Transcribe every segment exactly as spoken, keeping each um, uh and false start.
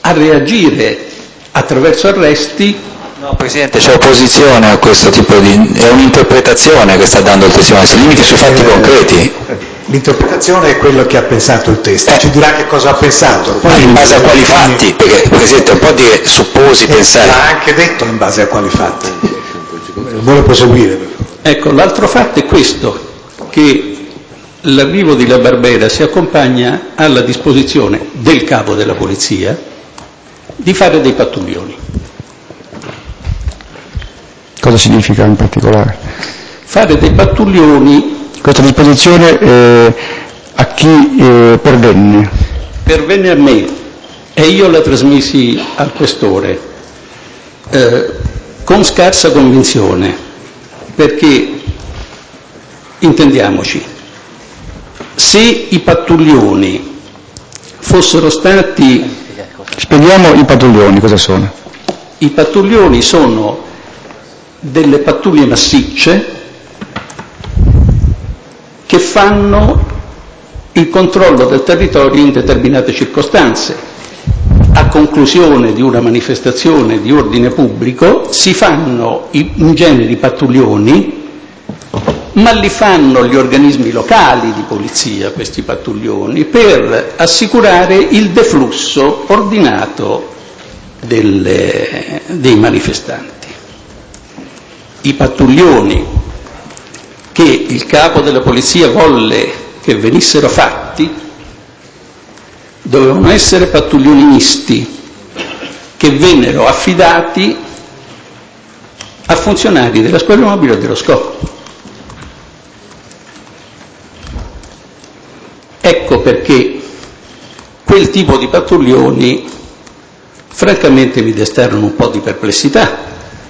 a reagire attraverso arresti. No, Presidente, c'è opposizione a questo tipo di... è un'interpretazione che sta dando il testimone, si limiti sui fatti eh, concreti. L'interpretazione è quello che ha pensato il testo, eh. ci dirà che cosa ha pensato. Poi in base a quali fatti? Perché, Presidente, un po' di supposi, eh, pensare... L'ha anche detto in base a quali fatti. Vuole proseguire. Ecco, l'altro fatto è questo, che l'arrivo di La Barbera si accompagna alla disposizione del capo della polizia di fare dei pattuglioni. Cosa significa in particolare? Fare dei pattuglioni. Questa disposizione eh, a chi eh, pervenne? Pervenne a me e io la trasmisi al questore eh, con scarsa convinzione, perché, intendiamoci, se i pattuglioni fossero stati... Spieghiamo i pattuglioni, cosa sono? I pattuglioni sono delle pattuglie massicce che fanno il controllo del territorio in determinate circostanze. A conclusione di una manifestazione di ordine pubblico si fanno in genere i pattuglioni, ma li fanno gli organismi locali di polizia, questi pattuglioni, per assicurare il deflusso ordinato delle, dei manifestanti. I pattuglioni che il capo della polizia volle che venissero fatti dovevano essere pattuglioni misti che vennero affidati a funzionari della squadra mobile o dello scopo. Ecco perché quel tipo di pattuglioni francamente mi destarono un po' di perplessità.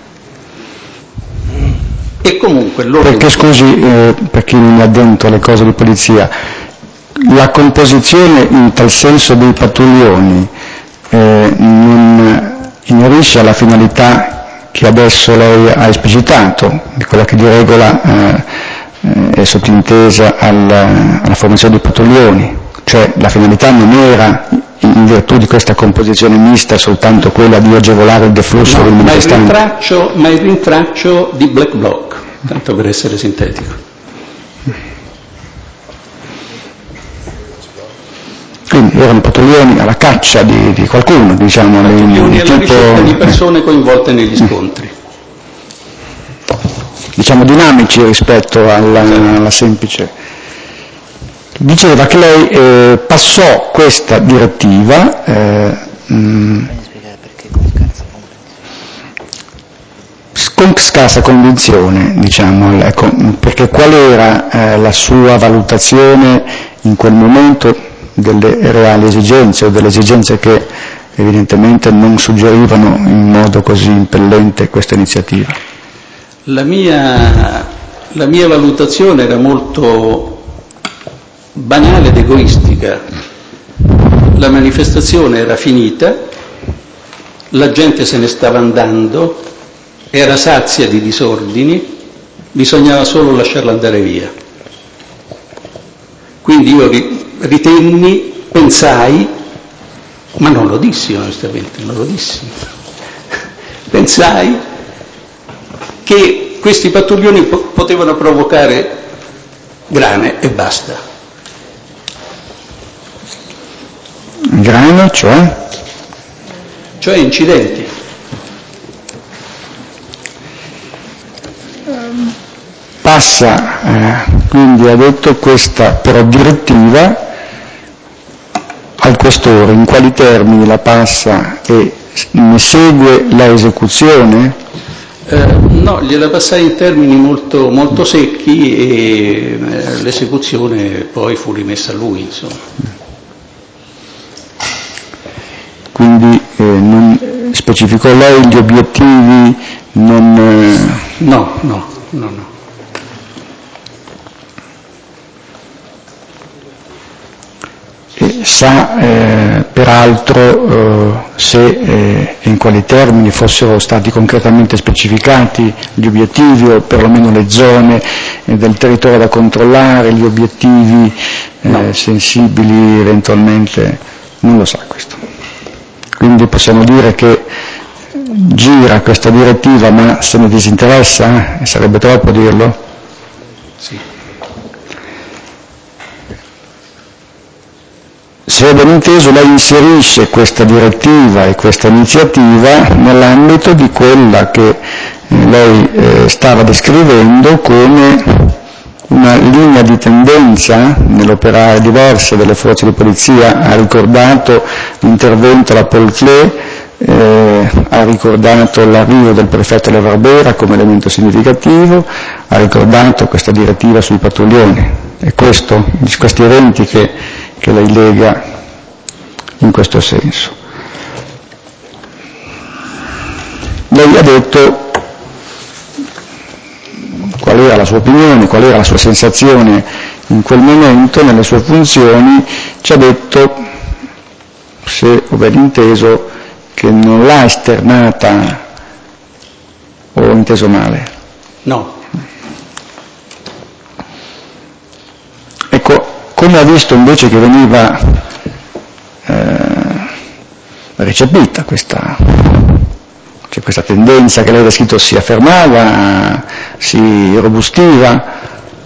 E comunque loro... Perché scusi, eh, per chi non è addentro alle cose di polizia, la composizione in tal senso dei pattuglioni eh, non inerisce alla finalità che adesso lei ha esplicitato, di quella che di regola eh, è sottintesa alla, alla formazione dei pattuglioni, cioè la finalità non era in virtù di questa composizione mista soltanto quella di agevolare il deflusso no, dei manifestanti. Ma il rintraccio, ma il rintraccio di Black Bloc, tanto per essere sintetico. Quindi erano pattuglioni alla caccia di, di qualcuno, diciamo. Pattuglioni alla tipo... ricerca di persone coinvolte negli scontri. Diciamo dinamici rispetto alla, alla semplice... Diceva che lei eh, passò questa direttiva eh, mh, con scarsa convinzione, diciamo, ecco, perché qual era eh, la sua valutazione in quel momento delle reali esigenze o delle esigenze che evidentemente non suggerivano in modo così impellente questa iniziativa? La mia, la mia valutazione era molto banale ed egoistica. La manifestazione era finita, la gente se ne stava andando, era sazia di disordini, bisognava solo lasciarla andare via. Quindi io ritenni, pensai, ma non lo dissi onestamente, non lo dissi, pensai che questi pattuglioni po- potevano provocare grane e basta. Grano, cioè? Cioè incidenti. Passa, eh, quindi ha detto questa però direttiva al questore, in quali termini la passa e ne segue la esecuzione? Eh, no, gliela passai in termini molto, molto secchi e eh, l'esecuzione poi fu rimessa a lui, insomma. Quindi eh, non specificò lei gli obiettivi? Non, eh... No, no, no, no. E sa eh, peraltro eh, se eh, e in quali termini fossero stati concretamente specificati gli obiettivi o perlomeno le zone eh, del territorio da controllare, gli obiettivi eh, no. sensibili eventualmente? Non lo sa questo. Quindi possiamo dire che gira questa direttiva ma se ne disinteressa? Eh? Sarebbe troppo dirlo? Sì. Se ho ben inteso, lei inserisce questa direttiva e questa iniziativa nell'ambito di quella che eh, lei eh, stava descrivendo come una linea di tendenza nell'operare diverse delle forze di polizia. Ha ricordato l'intervento alla Polizia, eh, ha ricordato l'arrivo del prefetto alla Barbera come elemento significativo, ha ricordato questa direttiva sui pattuglioni. È questo, questi eventi che, che lei lega in questo senso. Lei ha detto qual era la sua opinione, qual era la sua sensazione in quel momento, nelle sue funzioni, ci ha detto, se ho ben inteso, che non l'ha esternata, o ho inteso male? No. Ecco, come ha visto invece che veniva eh, recepita questa, cioè questa tendenza che lei ha descritto si affermava, si robustiva?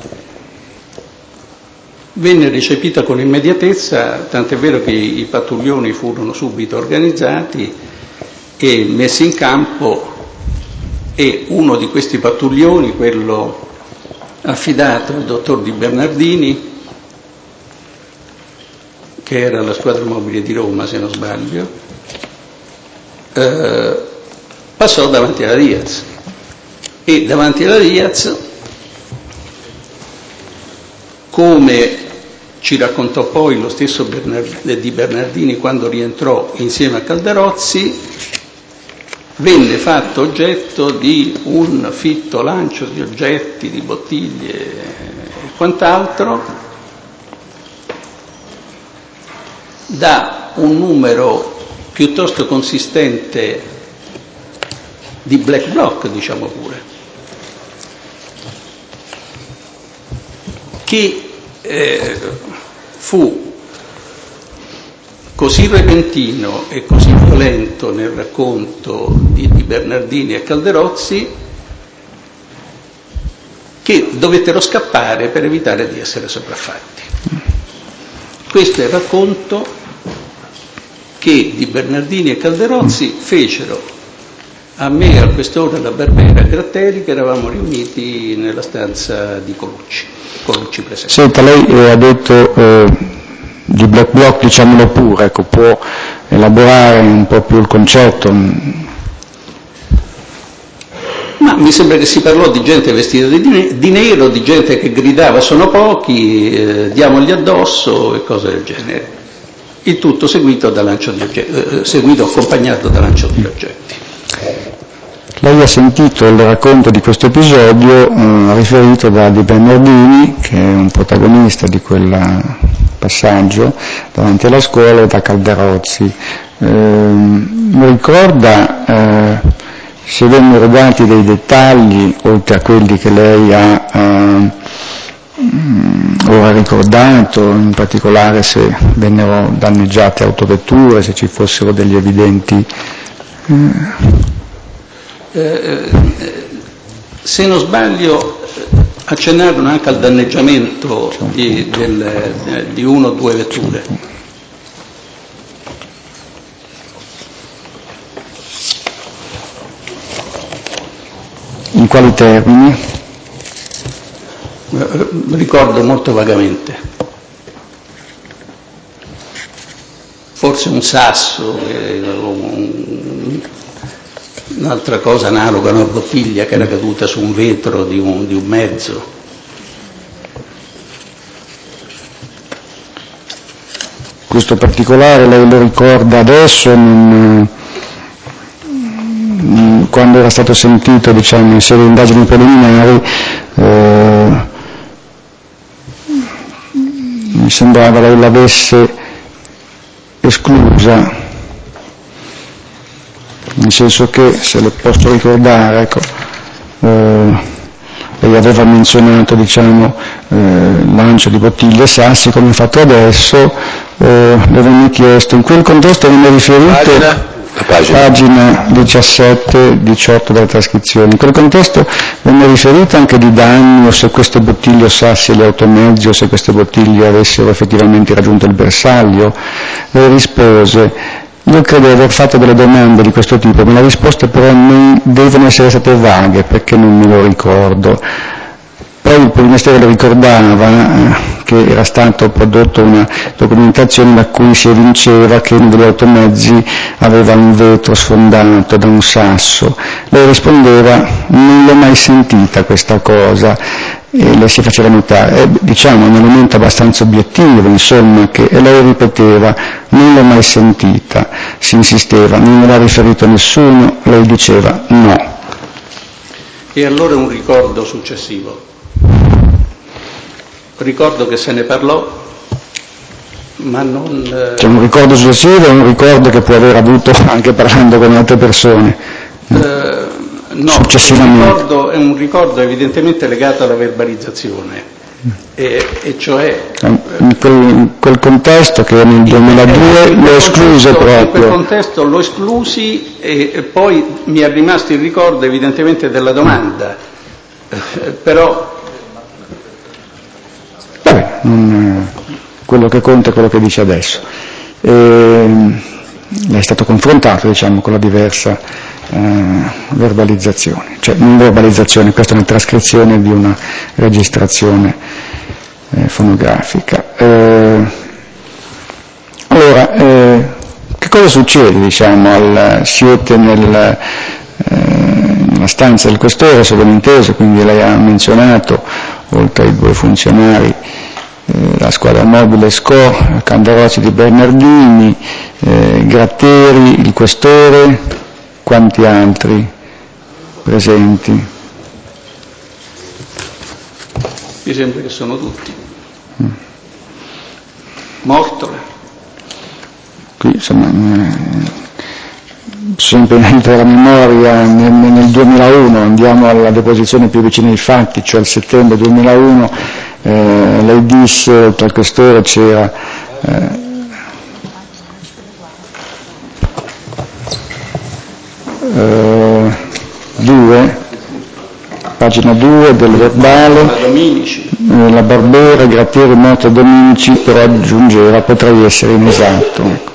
Venne recepita con immediatezza, tant'è vero che i pattuglioni furono subito organizzati e messi in campo, e uno di questi pattuglioni, quello affidato al dottor Di Bernardini, che era la squadra mobile di Roma, se non sbaglio, eh, passò davanti alla Diaz, e davanti alla Diaz, come ci raccontò poi lo stesso Bernard- Di Bernardini quando rientrò insieme a Calderozzi, venne fatto oggetto di un fitto lancio di oggetti, di bottiglie e quant'altro, da un numero piuttosto consistente di black bloc, diciamo pure, che eh, fu così repentino e così violento nel racconto di, di Bernardini e Calderozzi che dovettero scappare per evitare di essere sopraffatti. Questo è il racconto che Di Bernardini e Calderozzi fecero a me e al questore alla Barbera Gratteri, che eravamo riuniti nella stanza di Colucci, Colucci presente. Senta, lei eh, ha detto eh, di black bloc, diciamolo pure, ecco, può elaborare un po' più il concetto? Ma mi sembra che si parlò di gente vestita di, di nero, di gente che gridava sono pochi, eh, diamogli addosso e cose del genere. Il tutto seguito, da lancio di oggetti, eh, seguito accompagnato da lancio di oggetti. Lei ha sentito il racconto di questo episodio eh, riferito da Di Bernardini, che è un protagonista di quel passaggio davanti alla scuola, e da Calderozzi. Eh, mi ricorda eh, se vennero dati dei dettagli, oltre a quelli che lei ha eh, ora ricordato, in particolare se vennero danneggiate autovetture, se ci fossero degli evidenti... Eh, Eh, se non sbaglio accennarono anche al danneggiamento di, del, di uno o due vetture. In quali termini? Eh, ricordo molto vagamente. Forse un sasso, eh, un, un'altra cosa analoga, una bottiglia che era caduta su un vetro di un, di un mezzo. Questo particolare lei lo ricorda adesso, non, quando era stato sentito, diciamo, in serie di indagini preliminari, eh, mi sembrava lei l'avesse esclusa, nel senso che, se le posso ricordare, ecco, eh, lei aveva menzionato, diciamo, eh, lancio di bottiglie e sassi come fatto adesso, eh, l'avevano chiesto, in quel contesto venne riferito... Pagina? Pagina. Pagina diciassette diciotto della trascrizione. In quel contesto venne riferito anche di danni o se queste bottiglie ossasse gli automezzi o se queste bottiglie avessero effettivamente raggiunto il bersaglio. Lei rispose: io credo di aver fatto delle domande di questo tipo, ma le risposte però non devono essere state vaghe perché non me lo ricordo. Poi il Ministero le ricordava che era stato prodotto una documentazione da cui si evinceva che uno degli automezzi aveva un vetro sfondato da un sasso. Lei rispondeva: non l'ho mai sentita questa cosa, e le si faceva notare, eh, diciamo un elemento abbastanza obiettivo, insomma, che e lei ripeteva: non l'ho mai sentita, si insisteva, non me l'ha riferito nessuno, lei diceva no. E allora un ricordo successivo. Ricordo che se ne parlò, ma non... Eh... C'è un ricordo successivo e un ricordo che può aver avuto anche parlando con altre persone. Eh, no, successivamente. Un ricordo, è un ricordo evidentemente legato alla verbalizzazione, e, e cioè... In quel, in quel contesto che nel duemiladue lo escluse proprio. In quel contesto lo esclusi e, e poi mi è rimasto il ricordo evidentemente della domanda, eh, però... Vabbè, non, quello che conta è quello che dice adesso. E, è stato confrontato, diciamo, con la diversa eh, verbalizzazione, cioè non verbalizzazione, questa è una trascrizione di una registrazione eh, fonografica. Eh, allora, eh, che cosa succede, diciamo, al, siete nel, eh, nella stanza del questore, se ben inteso, quindi lei ha menzionato, oltre ai due funzionari, eh, la squadra mobile S C O, Candarozzi di Bernardini, eh, Gratteri, il questore, quanti altri presenti? Mi sembra che sono tutti. Mm. Mortola. Qui, insomma, eh, sempre dentro la memoria, nel, nel duemilauno, andiamo alla deposizione più vicina ai fatti, cioè il settembre duemilauno, eh, lei disse, tra il questore c'era eh, eh, due, pagina due del verbale, eh, la Barbera, Grattieri, Motta, Dominici, però aggiungeva potrei essere inesatto. Ecco.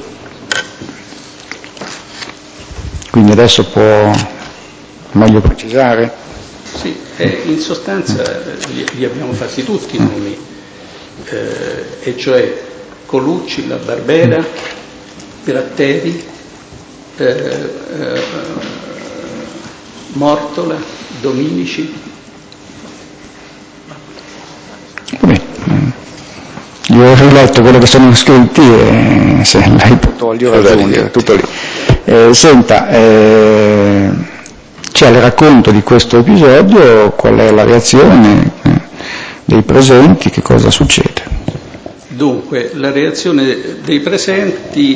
Quindi adesso può meglio precisare? Sì, eh, in sostanza li, li abbiamo fatti tutti i nomi, eh, e cioè Colucci, la Barbera, Gratteri, eh, eh, Mortola, Dominici. Beh, io ho riletto quello che sono scritti e se lei può togliere aggiungere, tutto lì. Eh, senta, eh, c'è il racconto di questo episodio, qual è la reazione eh, dei presenti, che cosa succede? Dunque, la reazione dei presenti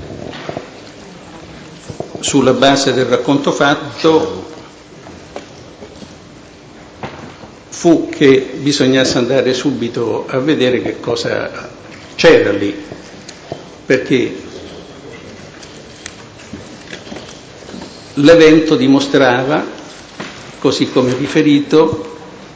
sulla base del racconto fatto fu che bisognasse andare subito a vedere che cosa c'era lì, perché l'evento dimostrava, così come riferito,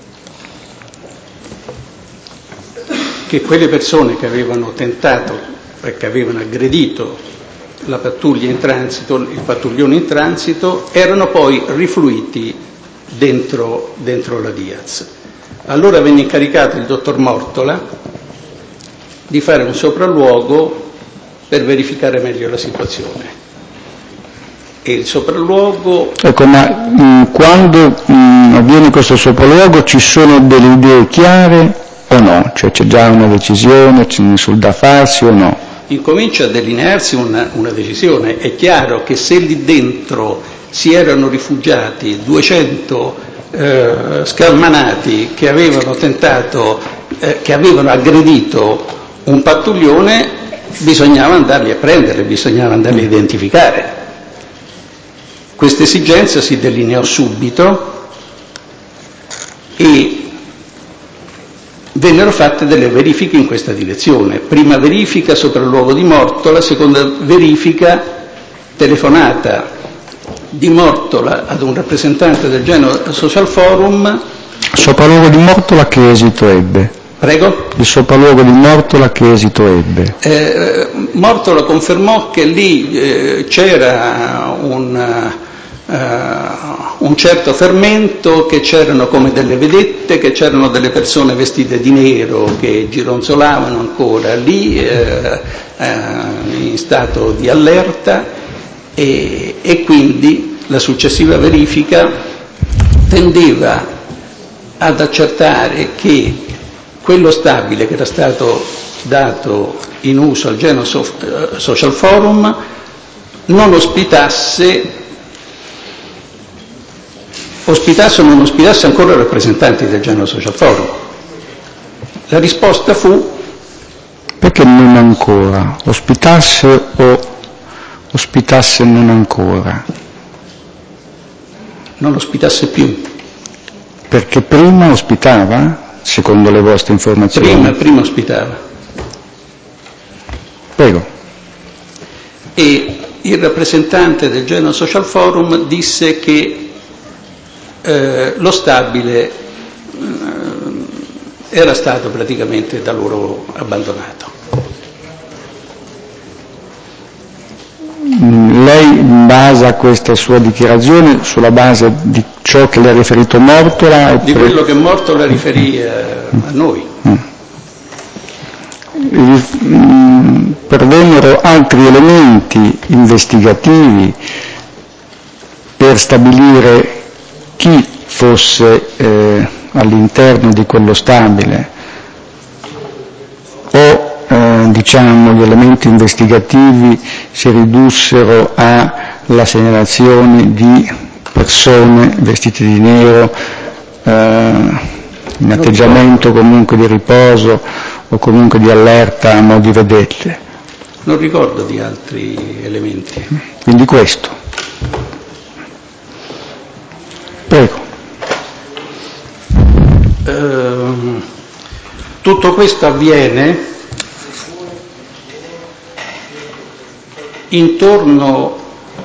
che quelle persone che avevano tentato e che avevano aggredito la pattuglia in transito, il pattuglione in transito, erano poi rifluiti dentro, dentro la Diaz. Allora venne incaricato il dottor Mortola di fare un sopralluogo per verificare meglio la situazione. E il sopralluogo... Ecco, ma mh, quando mh, avviene questo sopralluogo ci sono delle idee chiare o no? Cioè c'è già una decisione sul da farsi o no? Incomincia a delinearsi una, una decisione. È chiaro che se lì dentro si erano rifugiati duecento eh, scalmanati che avevano tentato, eh, che avevano aggredito un pattuglione, bisognava andarli a prendere, bisognava andarli a identificare. Questa esigenza si delineò subito e vennero fatte delle verifiche in questa direzione. Prima verifica sopra il luogo di Mortola, seconda verifica telefonata di Mortola ad un rappresentante del Genoa Social Forum. Sopralluogo di Mortola che esito ebbe? Prego? Il sopralluogo di Mortola che esito ebbe? Eh, Mortola confermò che lì eh, c'era un, uh, un certo fermento, che c'erano come delle vedette, che c'erano delle persone vestite di nero che gironzolavano ancora lì eh, eh, in stato di allerta, e, e quindi la successiva verifica tendeva ad accertare che quello stabile che era stato dato in uso al Genoa Social Forum non ospitasse, ospitasse o non ospitasse ancora rappresentanti del Genoa Social Forum. La risposta fu: perché non ancora? Ospitasse o ospitasse non ancora? Non ospitasse più. Perché prima ospitava? Secondo le vostre informazioni? Prima, prima ospitava. Prego. E il rappresentante del Genoa Social Forum disse che eh, lo stabile eh, era stato praticamente da loro abbandonato. Lei basa questa sua dichiarazione sulla base di ciò che le ha riferito Mortola? Di quello che Mortola riferì a, a noi. Mm. Pervennero altri elementi investigativi per stabilire chi fosse eh, all'interno di quello stabile, o eh, diciamo gli elementi investigativi si ridussero alla segnalazione di persone vestite di nero, eh, in atteggiamento comunque di riposo o comunque di allerta a mo' di vedette? Non ricordo di altri elementi. Quindi questo. Prego. Uh, tutto questo avviene intorno,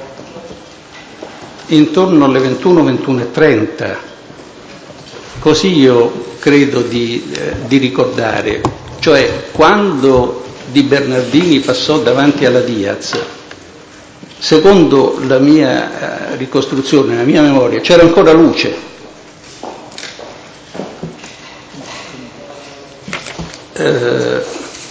intorno alle ventuno, ventuno e trenta, così io credo di, eh, di ricordare, cioè quando Di Bernardini passò davanti alla Diaz, secondo la mia ricostruzione, la mia memoria, c'era ancora luce. Eh,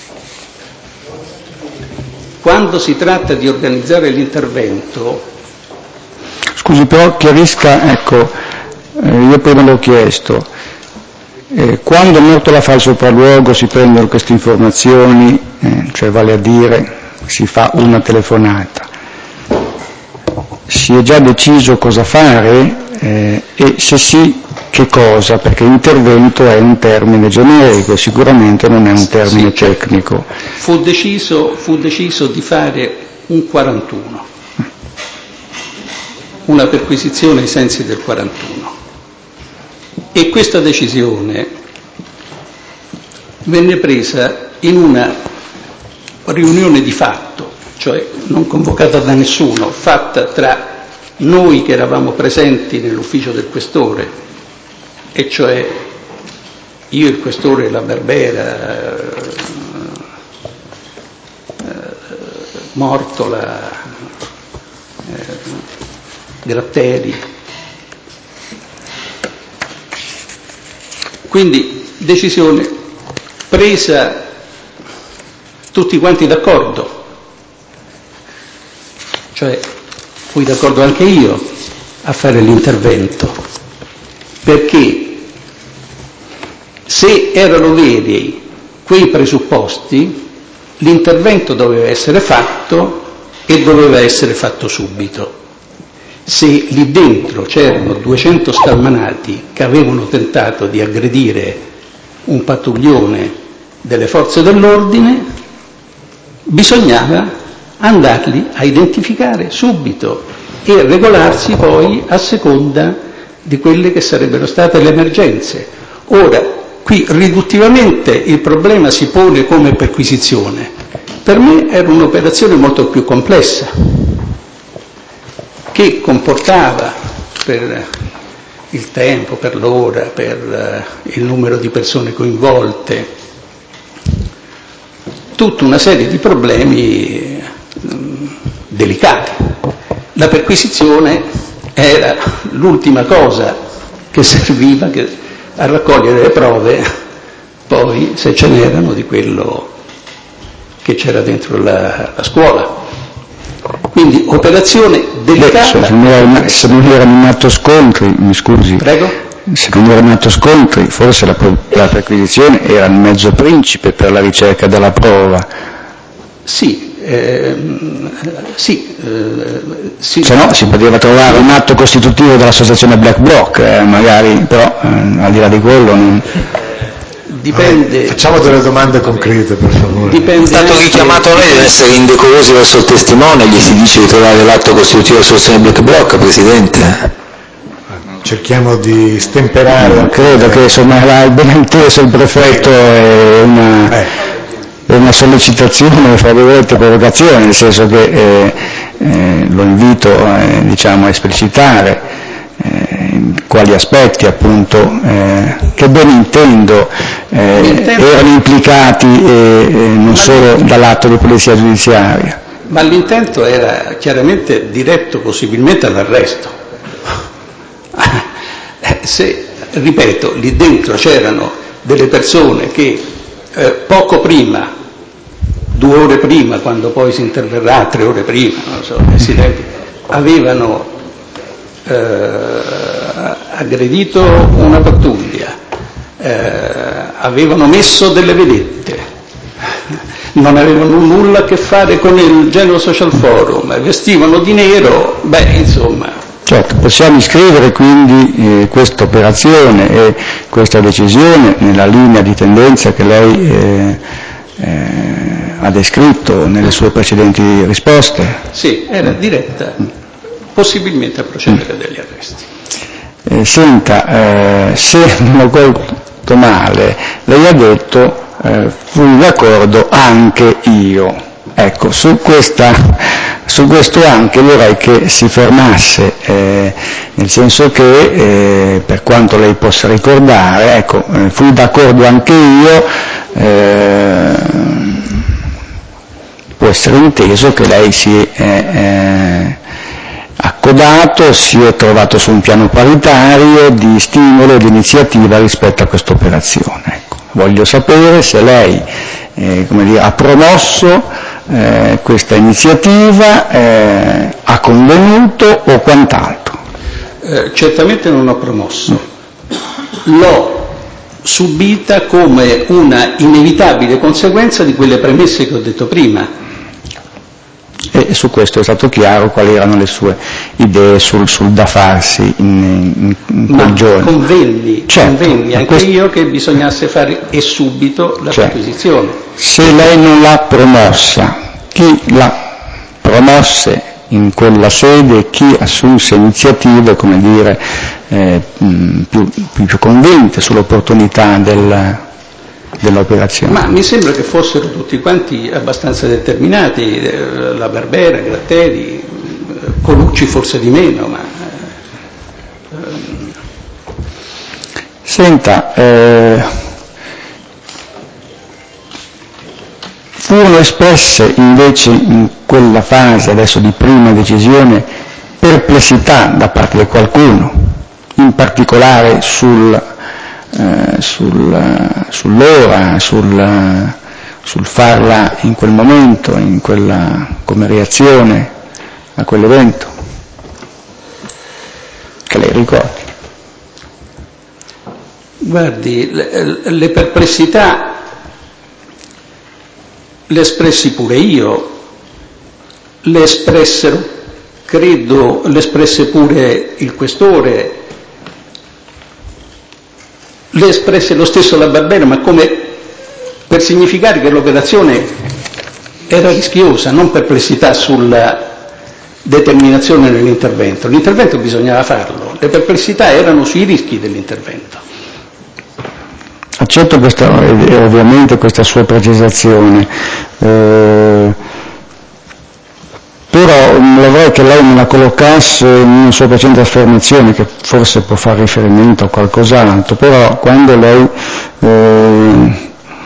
quando si tratta di organizzare l'intervento... Scusi, però chiarisca, ecco, eh, io prima l'ho chiesto, eh, quando Mortola fa il sopralluogo si prendono queste informazioni, eh, cioè vale a dire si fa una telefonata, si è già deciso cosa fare eh, e se sì che cosa, perché intervento è un termine generico, sicuramente non è un termine sì, tecnico. Fu deciso, fu deciso di fare un quarantuno, una perquisizione ai sensi del quarantuno, e questa decisione venne presa in una riunione di fatto, cioè non convocata da nessuno, fatta tra noi che eravamo presenti nell'ufficio del questore, e cioè io, il questore, la Barbera, eh, Mortola, eh, Gratteri. Quindi decisione presa tutti quanti d'accordo, cioè fui d'accordo anche io a fare l'intervento, perché se erano veri quei presupposti, l'intervento doveva essere fatto e doveva essere fatto subito. Se lì dentro c'erano duecento scalmanati che avevano tentato di aggredire un pattuglione delle forze dell'ordine, bisognava andarli a identificare subito e regolarsi poi a seconda di quelle che sarebbero state le emergenze. Ora, qui riduttivamente il problema si pone come perquisizione. Per me era un'operazione molto più complessa, che comportava per il tempo, per l'ora, per il numero di persone coinvolte, tutta una serie di problemi delicati. La perquisizione era l'ultima cosa che serviva a raccogliere le prove, poi se ce n'erano, di quello che c'era dentro la, la scuola. Quindi operazione delicata. Beh, se, non era, se non erano in atto scontri, mi scusi. Prego? Se non erano in atto scontri, forse la, la perquisizione era il mezzo principe per la ricerca della prova. Sì, ehm, sì. Eh, sì. Se no si poteva trovare un atto costitutivo dell'associazione Black Bloc, eh, magari, però eh, al di là di quello non... Dipende. Ah, facciamo delle domande concrete, per favore. Dipende. È stato richiamato lei di essere indecorosi verso il testimone, gli si dice di trovare l'atto costitutivo dell'associazione Black Bloc, Presidente. Cerchiamo di stemperare. No, credo che insomma il beninteso il prefetto è una, è una sollecitazione, fra virgolette, provocazione, nel senso che eh, eh, lo invito eh, diciamo, a esplicitare eh, quali aspetti appunto eh, che ben intendo eh, erano implicati eh, eh, non solo dall'atto di polizia giudiziaria. Ma l'intento era chiaramente diretto possibilmente all'arresto. Se, ripeto, lì dentro c'erano delle persone che eh, poco prima, due ore prima, quando poi si interverrà, tre ore prima, non so, Presidente, avevano eh, aggredito una pattuglia, eh, avevano messo delle vedette, non avevano nulla a che fare con il Genoa Social Forum, vestivano di nero, beh, insomma... Certo, possiamo iscrivere quindi eh, questa operazione e questa decisione nella linea di tendenza che lei eh, eh, ha descritto nelle sue precedenti risposte? Sì, era diretta possibilmente a procedere mm. degli arresti. Eh, senta, eh, se non ho colto male, lei ha detto eh, fui d'accordo anche io. Ecco, su questa... Su questo anche vorrei che si fermasse, eh, nel senso che, eh, per quanto lei possa ricordare, ecco, eh, fui d'accordo anche io, eh, può essere inteso che lei si è eh, accodato, si è trovato su un piano paritario di stimolo e di iniziativa rispetto a questa operazione. Ecco, voglio sapere se lei eh, come dire, ha promosso Eh, questa iniziativa, eh, ha convenuto o quant'altro? Eh, certamente non ho promosso, l'ho subita come una inevitabile conseguenza di quelle premesse che ho detto prima. E su questo è stato chiaro quali erano le sue idee sul, sul da farsi in, in, in quel Ma giorno. Convenni, certo, convenni anche questo... io che bisognasse fare e subito la certo. perquisizione. Se lei non l'ha promossa, chi l'ha promosse in quella sede, chi assunse iniziative, come dire, eh, più, più, più convinte sull'opportunità del, dell'operazione? Ma mi sembra che fossero tutti quanti abbastanza determinati, eh, la Barbera, Gratteri, eh, Colucci forse di meno, ma... Ehm... Senta, eh, furono espresse invece in quella fase adesso di prima decisione perplessità da parte di qualcuno, in particolare sul, eh, sul, sull'ora, sul, sul farla in quel momento, in quella, come reazione a quell'evento, che lei ricordi? Guardi, le, le perplessità le espressi pure io, le espressero, credo, le espresse pure il questore, le espresse lo stesso la Barbera, ma come per significare che l'operazione era rischiosa, non perplessità sulla determinazione dell'intervento. L'intervento bisognava farlo, le perplessità erano sui rischi dell'intervento. Accetto questa, eh, ovviamente questa sua precisazione, eh, però vorrei che lei me la collocasse in una sua precedente affermazione, che forse può fare riferimento a qualcos'altro, però quando lei eh,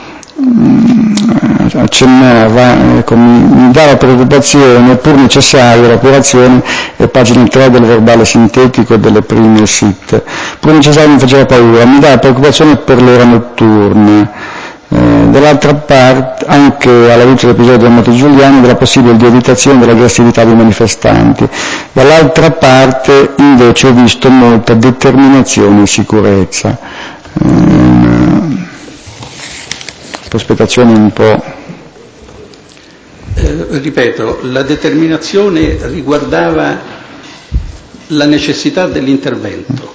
accennava, ecco, mi, mi dà la preoccupazione, pur necessaria l'operazione, è pagina tre del verbale sintetico delle prime S I T, pur necessaria mi faceva paura, mi dà la preoccupazione per l'ora notturna. Eh, dall'altra parte, anche alla luce dell'episodio del Monte Giuliano, della possibile lievitazione dell'aggressività dei manifestanti. Dall'altra parte, invece, ho visto molta determinazione e sicurezza. Eh, prospettazione un po'. Eh, ripeto, la determinazione riguardava la necessità dell'intervento.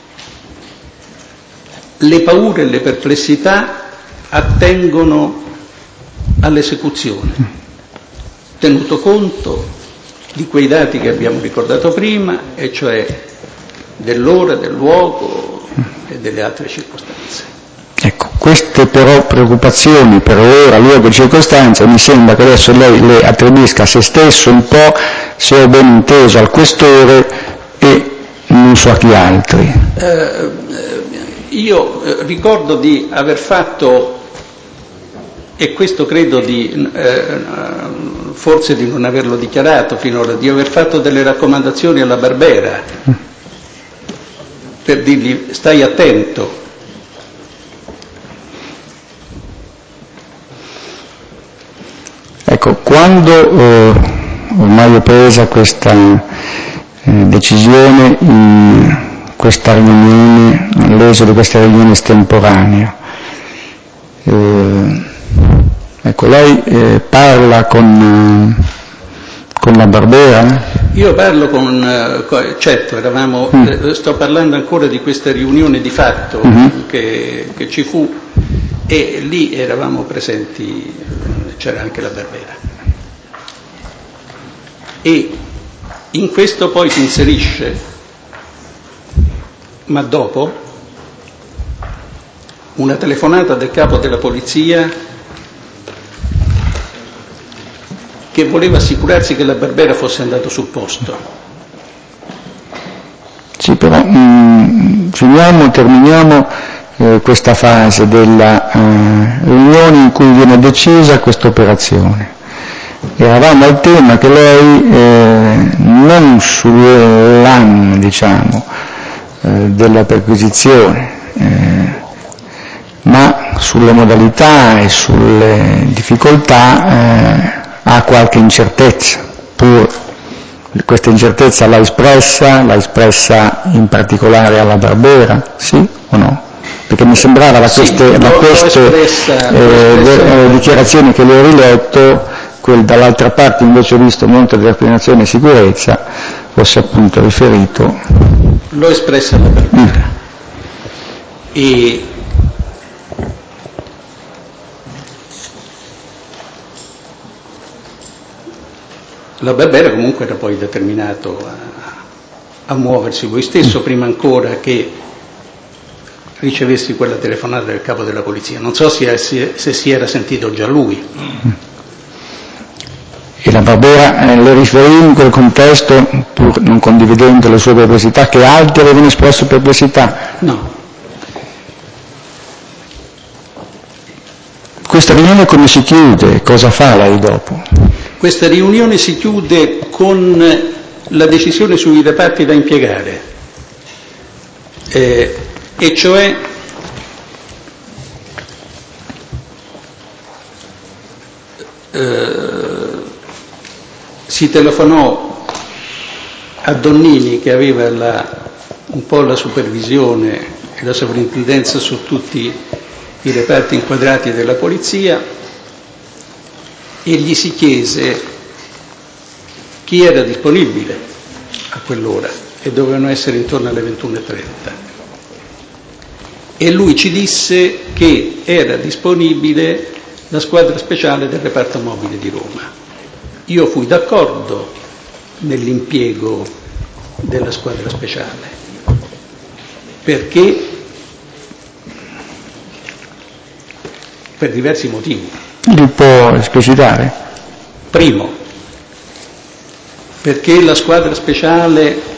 Le paure e le perplessità attengono all'esecuzione, tenuto conto di quei dati che abbiamo ricordato prima, e cioè dell'ora, del luogo e delle altre circostanze. Ecco, queste però preoccupazioni per ora, luogo e circostanze, mi sembra che adesso lei le attribuisca a se stesso un po', se ho ben inteso, al questore e non so a chi altri. Eh, io eh, ricordo di aver fatto, e questo credo di, eh, forse di non averlo dichiarato finora, di aver fatto delle raccomandazioni alla Barbera per dirgli stai attento. Ecco, quando eh, ormai è presa questa eh, decisione in questa riunione, all'esito di questa riunione estemporanea, eh, ecco, lei eh, parla con, con la Barbera? Io parlo con, eh, certo, eravamo, mm. eh, sto parlando ancora di questa riunione di fatto mm-hmm. che, che ci fu, e lì eravamo presenti, c'era anche la Barbera. E in questo poi si inserisce, ma dopo, una telefonata del capo della polizia che voleva assicurarsi che la Barbera fosse andato sul posto. Sì, però mh, finiamo, terminiamo eh, questa fase della eh, riunione in cui viene decisa questa operazione. Eravamo al tema che lei eh, non sull'anno, diciamo, eh, della perquisizione, eh, ma sulle modalità e sulle difficoltà eh, ha qualche incertezza, pur questa incertezza l'ha espressa, l'ha espressa in particolare alla Barbera, sì o no? Perché mi sembrava da queste, sì, da queste espressa, eh, eh, dichiarazioni che le ho riletto, quel dall'altra parte invece ho visto molta determinazione e sicurezza, fosse appunto riferito. L'ho espressa alla Barbera. Mm. E la Barbera comunque era poi determinato a, a muoversi lui stesso, prima ancora che ricevessi quella telefonata del capo della polizia. Non so se, se, se si era sentito già lui. E la Barbera eh, le riferì in quel contesto, pur non condividendo le sue perplessità, che altri avevano espresso perplessità? No. Questa riunione come si chiude? Cosa fa lei dopo? Questa riunione si chiude con la decisione sui reparti da impiegare, eh, e cioè eh, si telefonò a Donnini, che aveva la, un po' la supervisione e la sovrintendenza su tutti i reparti inquadrati della polizia, e gli si chiese chi era disponibile a quell'ora, e dovevano essere intorno alle ventuno e trenta. E lui ci disse che era disponibile la squadra speciale del reparto mobile di Roma. Io fui d'accordo nell'impiego della squadra speciale, perché per diversi motivi. Li può esplicitare? Primo, perché la squadra speciale